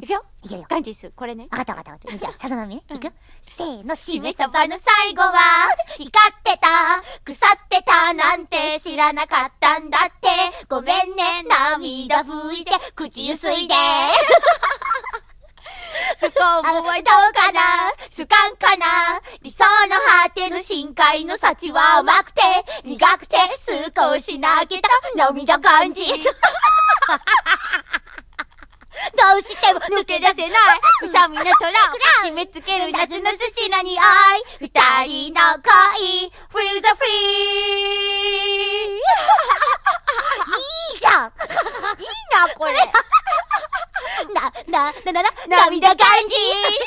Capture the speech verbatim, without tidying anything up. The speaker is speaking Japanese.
いくよ。 いけよ。 ガンジス、これね。 わかったわかったわかった。じゃあ、さざ波ね。いくよ。せーの、ししめめ鯖の鯖の最後は光ってた、腐ってたなんて知らなかったんだって。ごめんね、涙拭いて口ゆすいで。スコーブはどうかな、スカンかな。理想の果ての深海の幸は甘くて苦くて少し泣けた涙感じ。どうしても抜け出せない臭みの虎を締め付ける夏の寿司の匂い。二人の恋 Free the free。 いいじゃん。 いいなこれ。 な、な、な、な、な、 涙感じ。